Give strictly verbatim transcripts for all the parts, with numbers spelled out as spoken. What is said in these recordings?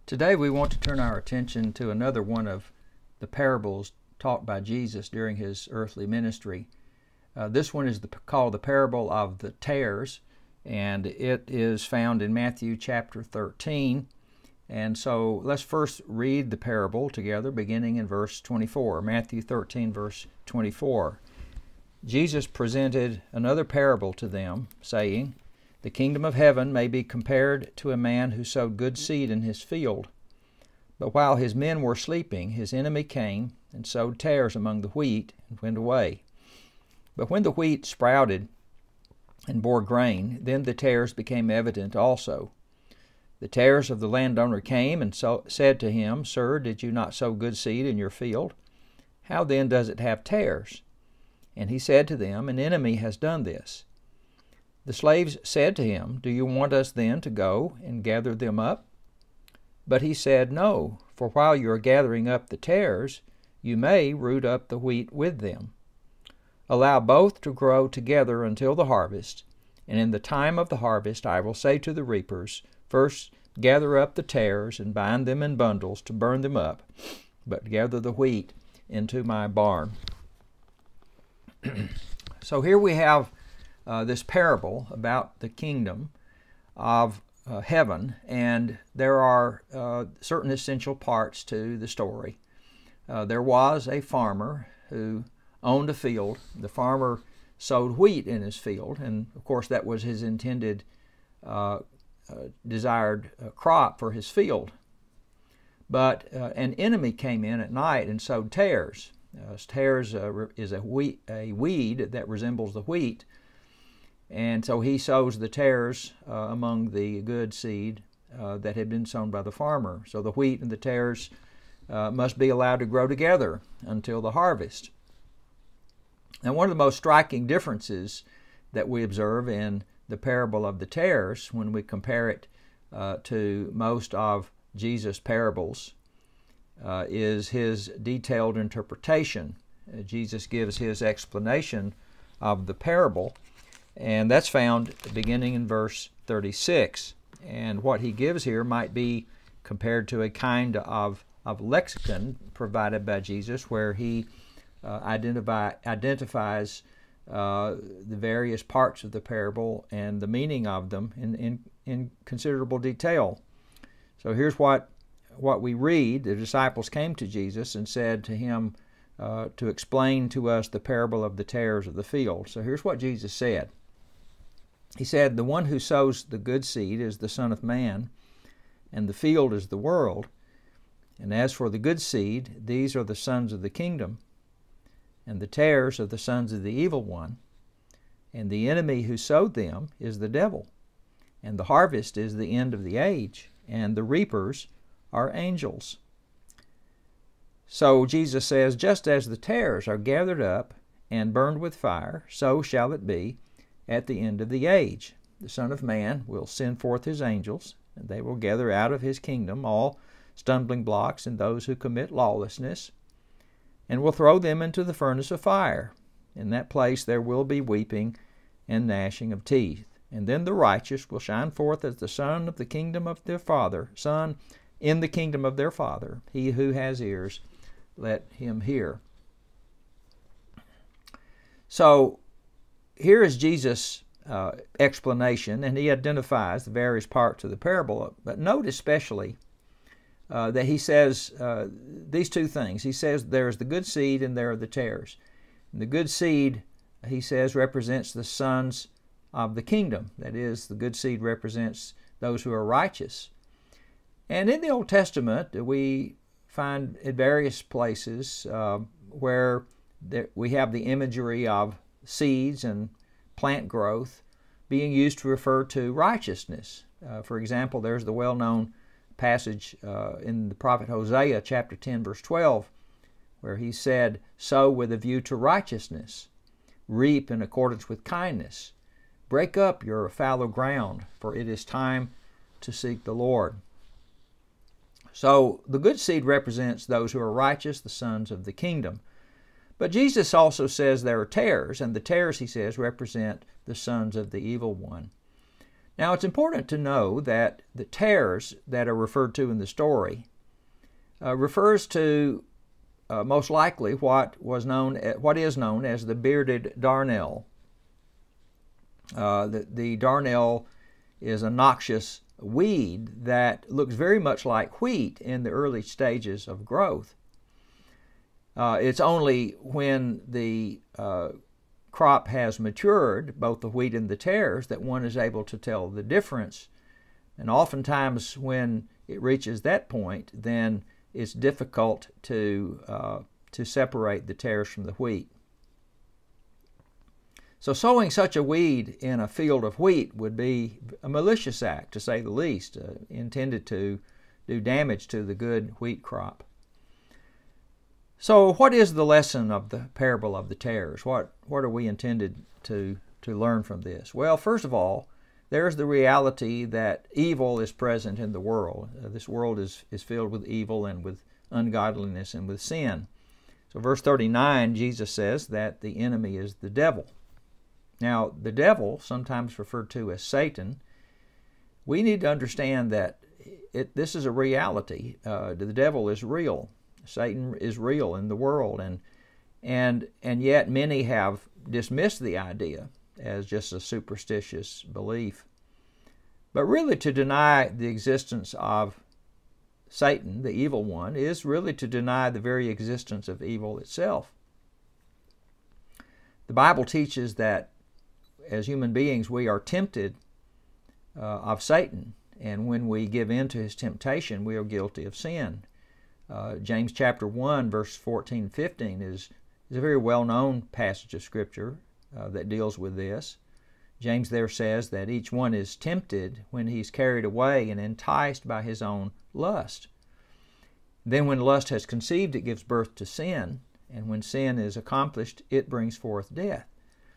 Today we want to turn our attention to another one of the parables taught by Jesus during his earthly ministry. Uh, this one is the, called the parable of the tares, and it is found in Matthew chapter thirteen. And so let's first read the parable together, beginning in verse twenty-four. Matthew thirteen, verse twenty-four. Jesus presented another parable to them, saying, "The kingdom of heaven may be compared to a man who sowed good seed in his field. But while his men were sleeping, his enemy came and sowed tares among the wheat and went away. But when the wheat sprouted and bore grain, then the tares became evident also. The tares of the landowner came and so, said to him, 'Sir, did you not sow good seed in your field? How then does it have tares?' And he said to them, 'An enemy has done this.' The slaves said to him, 'Do you want us then to go and gather them up?' But he said, 'No, for while you are gathering up the tares, you may root up the wheat with them. Allow both to grow together until the harvest, and in the time of the harvest I will say to the reapers, First gather up the tares and bind them in bundles to burn them up, but gather the wheat into my barn.'" So here we have uh, this parable about the kingdom of uh, heaven, and there are uh, certain essential parts to the story. Uh, there was a farmer who owned a field. The farmer sowed wheat in his field, and of course that was his intended uh, uh, desired uh, crop for his field. But uh, an enemy came in at night and sowed tares. Uh, tares uh, is a, wheat, a weed that resembles the wheat, and so he sows the tares uh, among the good seed uh, that had been sown by the farmer. So the wheat and the tares uh, must be allowed to grow together until the harvest. Now, one of the most striking differences that we observe in the parable of the tares, when we compare it uh, to most of Jesus' parables, uh, is his detailed interpretation. Uh, Jesus gives his explanation of the parable, and that's found beginning in verse thirty-six. And what he gives here might be compared to a kind of, of lexicon provided by Jesus, where he uh, identify, identifies uh, the various parts of the parable and the meaning of them in, in, in considerable detail. So here's what, what we read. The disciples came to Jesus and said to him uh, to explain to us the parable of the tares of the field. So here's what Jesus said. He said, "The one who sows the good seed is the Son of Man, and the field is the world. And as for the good seed, these are the sons of the kingdom, and the tares are the sons of the evil one. And the enemy who sowed them is the devil. And the harvest is the end of the age, and the reapers are angels." So Jesus says, just as the tares are gathered up and burned with fire, so shall it be at the end of the age. The Son of Man will send forth his angels, and they will gather out of his kingdom all stumbling blocks and those who commit lawlessness, and will throw them into the furnace of fire. In that place there will be weeping and gnashing of teeth. And then the righteous will shine forth as the son of the kingdom of their Father, son in the kingdom of their Father. He who has ears, let him hear. So here is Jesus' uh, explanation, and he identifies the various parts of the parable. But note especially uh, that he says uh, these two things. He says there's the good seed and there are the tares. And the good seed, he says, represents the sons of the kingdom. That is, the good seed represents those who are righteous. And in the Old Testament, we find in various places uh, where there, we have the imagery of seeds and plant growth being used to refer to righteousness. Uh, for example, there's the well-known passage uh, in the prophet Hosea, chapter ten, verse twelve, where he said, "Sow with a view to righteousness, reap in accordance with kindness, break up your fallow ground, for it is time to seek the Lord." So the good seed represents those who are righteous, the sons of the kingdom. But Jesus also says there are tares, and the tares, he says, represent the sons of the evil one. Now, it's important to know that the tares that are referred to in the story uh, refers to uh, most likely what was known, what is known as the bearded darnel. Uh, the, the darnel is a noxious weed that looks very much like wheat in the early stages of growth. Uh, it's only when the uh, crop has matured, both the wheat and the tares, that one is able to tell the difference. And oftentimes when it reaches that point, then it's difficult to, uh, to separate the tares from the wheat. So sowing such a weed in a field of wheat would be a malicious act, to say the least, uh, intended to do damage to the good wheat crop. So what is the lesson of the parable of the tares? What, what are we intended to, to learn from this? Well, first of all, there's the reality that evil is present in the world. Uh, this world is, is filled with evil and with ungodliness and with sin. So verse thirty-nine, Jesus says that the enemy is the devil. Now, the devil, sometimes referred to as Satan, we need to understand that it, this is a reality. Uh, the devil is real. Satan is real in the world, and and and yet many have dismissed the idea as just a superstitious belief. But really, to deny the existence of Satan, the evil one, is really to deny the very existence of evil itself. The Bible teaches that as human beings we are tempted uh, of Satan, and when we give in to his temptation, we are guilty of sin. Uh, James chapter one, verse fourteen and fifteen is, is a very well-known passage of Scripture uh, that deals with this. James there says that each one is tempted when he's carried away and enticed by his own lust. Then when lust has conceived, it gives birth to sin, and when sin is accomplished, it brings forth death.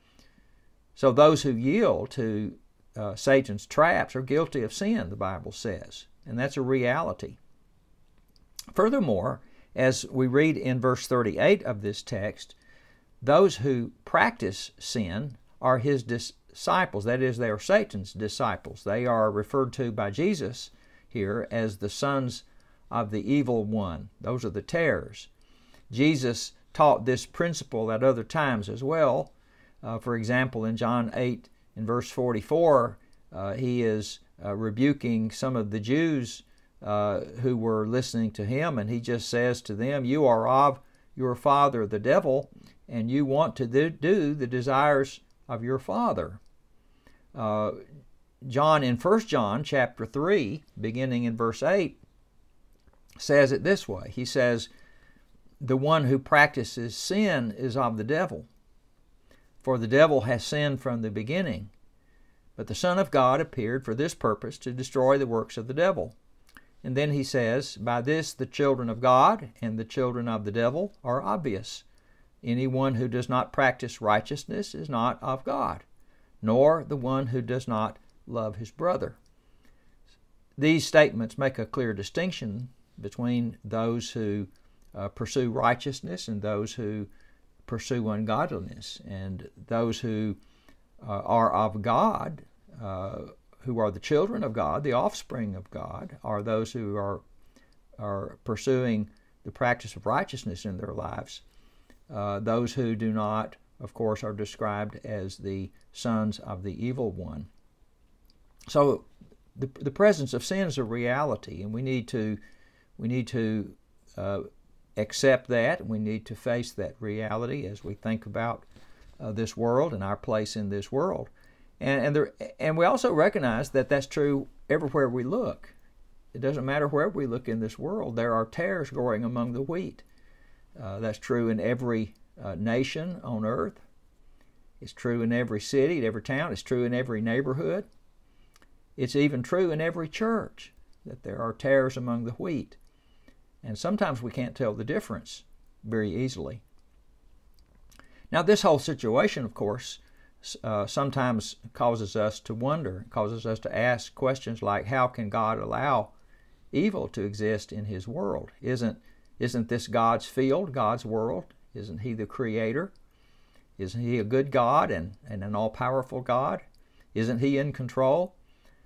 So those who yield to uh, Satan's traps are guilty of sin, the Bible says, and that's a reality. Furthermore, as we read in verse thirty-eight of this text, those who practice sin are his disciples. That is, they are Satan's disciples. They are referred to by Jesus here as the sons of the evil one. Those are the tares. Jesus taught this principle at other times as well. Uh, for example, in John eight, in verse forty-four, uh, he is uh, rebuking some of the Jews Uh, who were listening to him, and he just says to them, you are of your father the devil, and you want to do the desires of your father. Uh, John in First John chapter three, beginning in verse eight, says it this way. He says, the one who practices sin is of the devil, for the devil has sinned from the beginning. But the Son of God appeared for this purpose, to destroy the works of the devil. And then he says, by this the children of God and the children of the devil are obvious. Anyone who does not practice righteousness is not of God, nor the one who does not love his brother. These statements make a clear distinction between those who uh, pursue righteousness and those who pursue ungodliness. And those who uh, are of God, uh, who are the children of God, the offspring of God, are those who are, are pursuing the practice of righteousness in their lives. Uh, those who do not, of course, are described as the sons of the evil one. So the, the presence of sin is a reality, and we need to, we need to uh, accept that. We need to face that reality as we think about uh, this world and our place in this world. And, and, there, and we also recognize that that's true everywhere we look. It doesn't matter where we look in this world. There are tares growing among the wheat. Uh, that's true in every uh, nation on earth. It's true in every city, in every town. It's true in every neighborhood. It's even true in every church that there are tares among the wheat. And sometimes we can't tell the difference very easily. Now, this whole situation, of course, Uh, sometimes causes us to wonder, causes us to ask questions like, how can God allow evil to exist in his world? Isn't, isn't this God's field, God's world? Isn't he the creator? Isn't he a good God and, and an all-powerful God? Isn't he in control?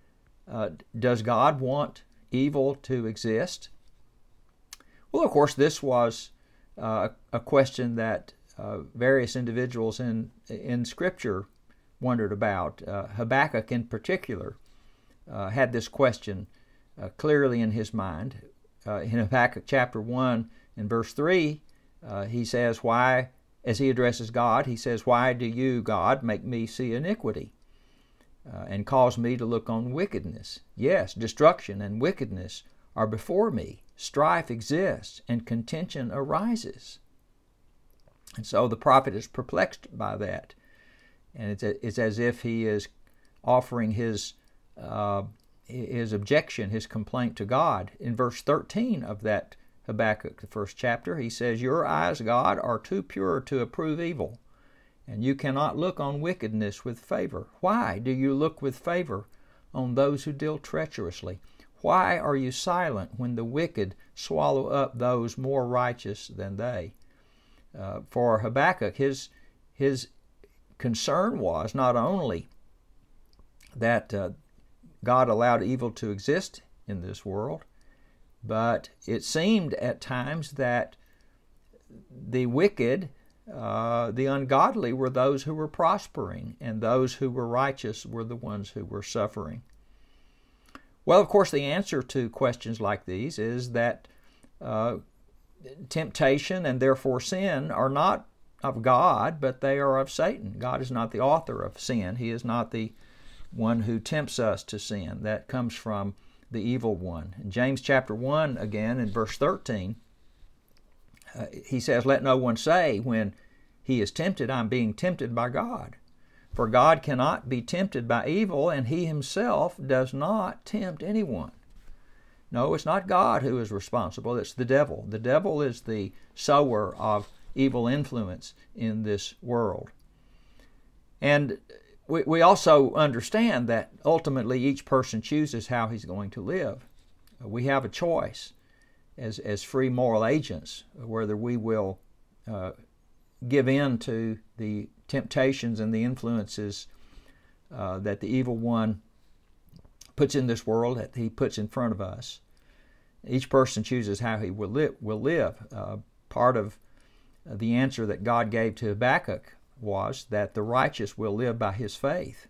Uh, does God want evil to exist? Well, of course, this was uh, a question that uh, various individuals in, in Scripture wondered about. Uh, Habakkuk in particular uh, had this question uh, clearly in his mind. Uh, in Habakkuk chapter one and verse three, uh, he says, why, as he addresses God, he says, why do you, God, make me see iniquity uh, and cause me to look on wickedness? Yes, destruction and wickedness are before me. Strife exists and contention arises. And so the prophet is perplexed by that. And it's, a, it's as if he is offering his, uh, his objection, his complaint to God. In verse thirteen of that Habakkuk, the first chapter, he says, your eyes, God, are too pure to approve evil, and you cannot look on wickedness with favor. Why do you look with favor on those who deal treacherously? Why are you silent when the wicked swallow up those more righteous than they? Uh, for Habakkuk, his, his concern was not only that uh, God allowed evil to exist in this world, but it seemed at times that the wicked, uh, the ungodly, were those who were prospering, and those who were righteous were the ones who were suffering. Well, of course, the answer to questions like these is that uh, temptation and therefore sin are not of God, but they are of Satan. God is not the author of sin. He is not the one who tempts us to sin. That comes from the evil one. In James chapter one, again, in verse thirteen, uh, he says, let no one say when he is tempted, I'm being tempted by God. For God cannot be tempted by evil, and he himself does not tempt anyone. No, it's not God who is responsible, it's the devil. The devil is the sower of evil influence in this world. And we, we also understand that ultimately each person chooses how he's going to live. We have a choice as, as free moral agents whether we will uh, give in to the temptations and the influences uh, that the evil one puts in this world, that he puts in front of us. Each person chooses how he will live. Will live. Uh, part of the answer that God gave to Habakkuk was that the righteous will live by his faith.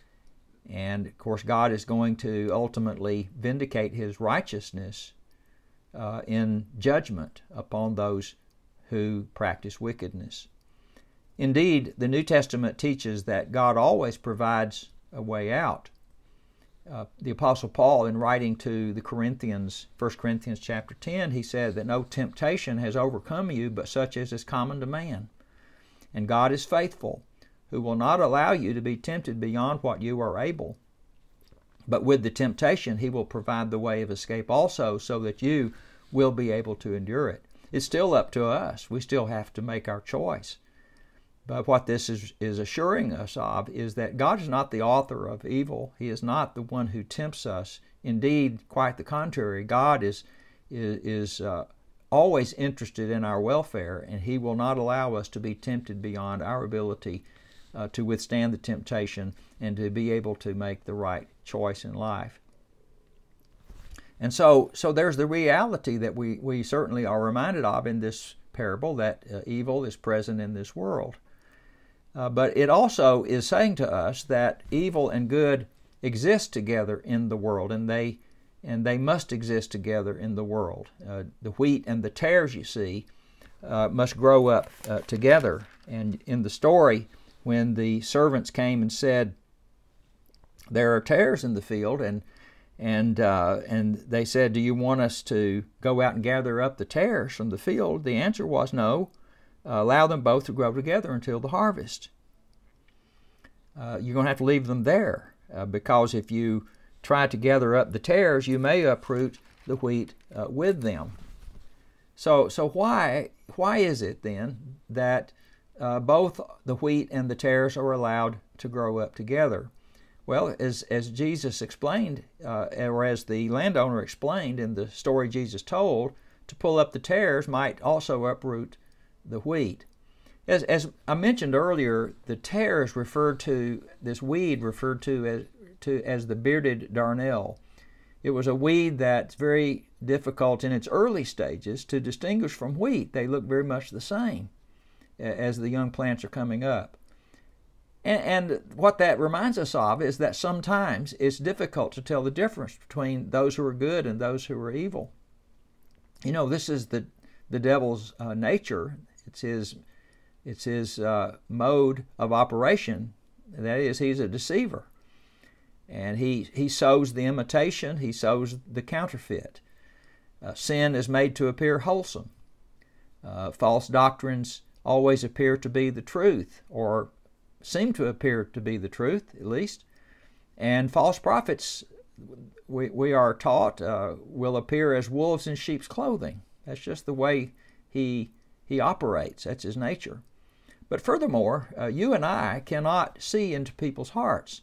And of course, God is going to ultimately vindicate his righteousness uh, in judgment upon those who practice wickedness. Indeed, the New Testament teaches that God always provides a way out. Uh, the Apostle Paul, in writing to the Corinthians, First Corinthians chapter ten, he said that no temptation has overcome you but such as is common to man. And God is faithful, who will not allow you to be tempted beyond what you are able. But with the temptation, he will provide the way of escape also, so that you will be able to endure it. It's still up to us. We still have to make our choice. But what this is, is assuring us of is that God is not the author of evil. He is not the one who tempts us. Indeed, quite the contrary. God is, is, is uh, always interested in our welfare, and he will not allow us to be tempted beyond our ability uh, to withstand the temptation and to be able to make the right choice in life. And so, so there's the reality that we, we certainly are reminded of in this parable, that uh, evil is present in this world. Uh, but it also is saying to us that evil and good exist together in the world, and they and they must exist together in the world. Uh, the wheat and the tares, you see, uh, must grow up uh, together. And in the story, when the servants came and said, there are tares in the field, and and uh, and they said, do you want us to go out and gather up the tares from the field? The answer was no. Uh, allow them both to grow together until the harvest. Uh, you're going to have to leave them there uh, because if you try to gather up the tares, you may uproot the wheat uh, with them. So, so why why is it then that uh, both the wheat and the tares are allowed to grow up together? Well, as as Jesus explained, uh, or as the landowner explained in the story Jesus told, to pull up the tares might also uproot the wheat. As, as I mentioned earlier, the tares referred to, this weed referred to as to as the bearded darnel. It was a weed that's very difficult in its early stages to distinguish from wheat. They look very much the same as the young plants are coming up. And, and what that reminds us of is that sometimes it's difficult to tell the difference between those who are good and those who are evil. You know, this is the, the devil's uh, nature. It's his, it's his uh, mode of operation. That is, he's a deceiver. And he, he sows the imitation, he sows the counterfeit. Uh, sin is made to appear wholesome. Uh, false doctrines always appear to be the truth, or seem to appear to be the truth, at least. And false prophets, we, we are taught, uh, will appear as wolves in sheep's clothing. That's just the way he, he operates. That's his nature. But furthermore, uh, you and I cannot see into people's hearts.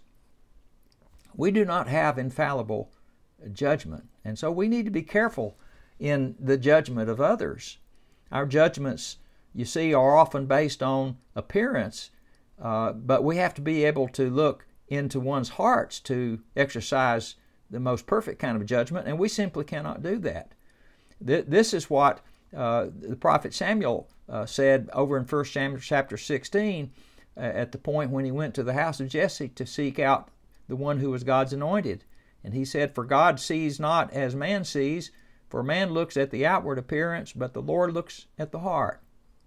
We do not have infallible judgment, and so we need to be careful in the judgment of others. Our judgments, you see, are often based on appearance, uh, but we have to be able to look into one's hearts to exercise the most perfect kind of judgment, and we simply cannot do that. This is what uh, the prophet Samuel uh, said over in First Samuel chapter sixteen, uh, at the point when he went to the house of Jesse to seek out the one who was God's anointed. And he said, "For God sees not as man sees, for man looks at the outward appearance, but the Lord looks at the heart."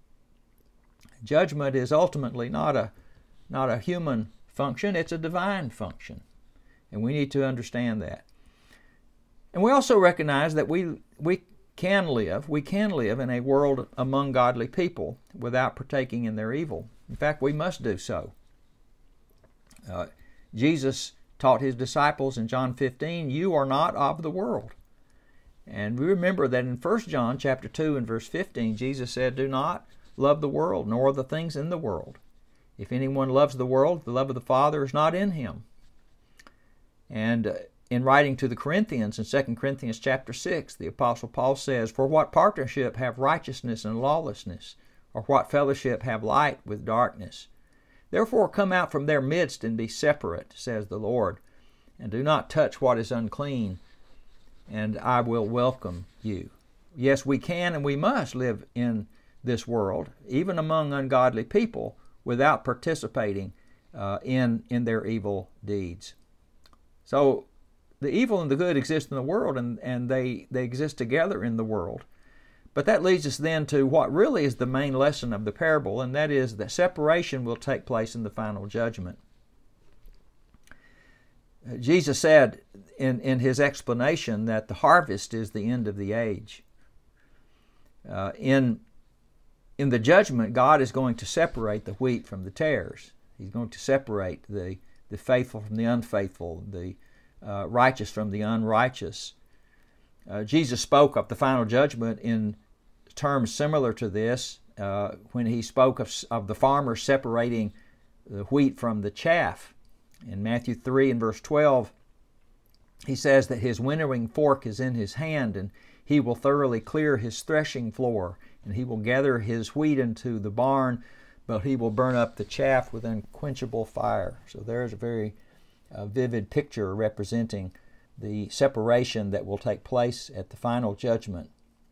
Judgment is ultimately not a, not a human function, it's a divine function. And we need to understand that. And we also recognize that we, we can live, we can live in a world among godly people without partaking in their evil. In fact, we must do so. Uh, Jesus taught his disciples in John fifteen, "You are not of the world." And we remember that in First John chapter two and verse fifteen, Jesus said, "Do not love the world, nor the things in the world. If anyone loves the world, the love of the Father is not in him." And uh, in writing to the Corinthians in Second Corinthians chapter six, the Apostle Paul says, "For what partnership have righteousness and lawlessness? Or what fellowship have light with darkness? Therefore come out from their midst and be separate, says the Lord, and do not touch what is unclean, and I will welcome you." Yes, we can and we must live in this world, even among ungodly people, without participating uh, in, in their evil deeds. So the evil and the good exist in the world, and, and they, they exist together in the world. But that leads us then to what really is the main lesson of the parable, and that is that separation will take place in the final judgment. Jesus said in, in his explanation that the harvest is the end of the age. Uh, in, in the judgment, God is going to separate the wheat from the tares. He's going to separate the, the faithful from the unfaithful, the uh, righteous from the unrighteous. Uh, Jesus spoke of the final judgment in terms similar to this uh, when he spoke of, of the farmer separating the wheat from the chaff. In Matthew three and verse twelve, he says that his winnowing fork is in his hand, and he will thoroughly clear his threshing floor, and he will gather his wheat into the barn, but he will burn up the chaff with unquenchable fire. So there's a very uh, vivid picture representing the separation that will take place at the final judgment.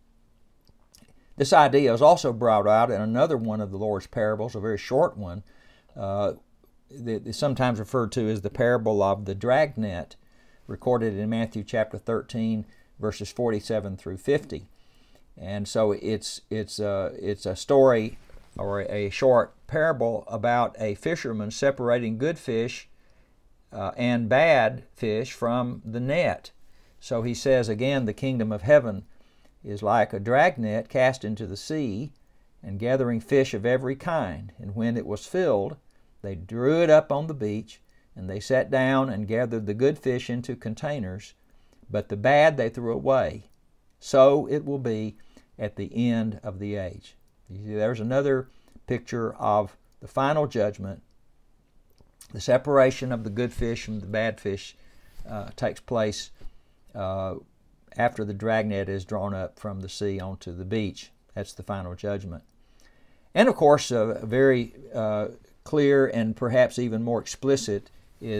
This idea is also brought out in another one of the Lord's parables, a very short one, uh, that is sometimes referred to as the parable of the dragnet, recorded in Matthew chapter thirteen, verses forty-seven through fifty. And so it's, it's, uh, it's a story or a short parable about a fisherman separating good fish Uh, and bad fish from the net. So he says again, the kingdom of heaven is like a dragnet cast into the sea and gathering fish of every kind. And when it was filled, they drew it up on the beach, and they sat down and gathered the good fish into containers, but the bad they threw away. So it will be at the end of the age. You see, there's another picture of the final judgment. The separation of the good fish from the bad fish uh, takes place uh, after the dragnet is drawn up from the sea onto the beach. That's the final judgment. And of course, uh, very uh, clear and perhaps even more explicit is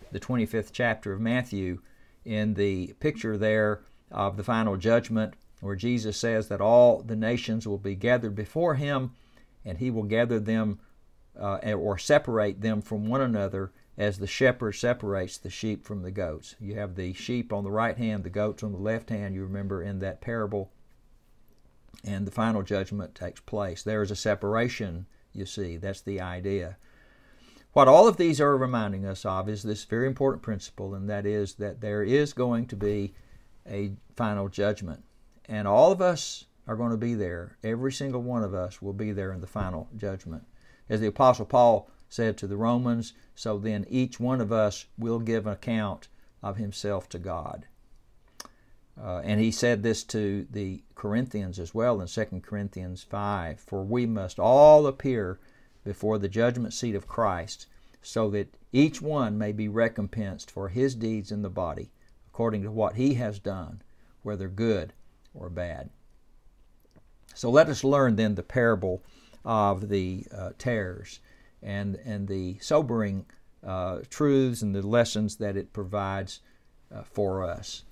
the twenty-fifth chapter of Matthew, in the picture there of the final judgment, where Jesus says that all the nations will be gathered before him, and he will gather them uh, or separate them from one another as the shepherd separates the sheep from the goats. You have the sheep on the right hand, the goats on the left hand, you remember in that parable, and the final judgment takes place. There is a separation, you see. That's the idea. What all of these are reminding us of is this very important principle, and that is that there is going to be a final judgment. And all of us are going to be there. Every single one of us will be there in the final judgment. As the Apostle Paul said to the Romans, so then each one of us will give an account of himself to God. Uh, and he said this to the Corinthians as well in Second Corinthians five, for we must all appear before the judgment seat of Christ, so that each one may be recompensed for his deeds in the body, according to what he has done, whether good or bad. So let us learn then the parable of the uh, tares and, and the sobering uh, truths and the lessons that it provides uh, for us.